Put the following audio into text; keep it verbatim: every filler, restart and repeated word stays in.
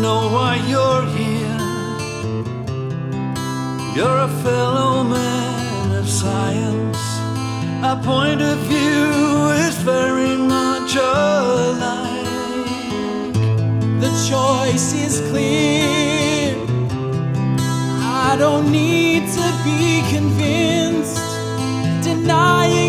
know why you're here. You're a fellow man of science. Our point of view is very much alike. The choice is clear. I don't need to be convinced. Denying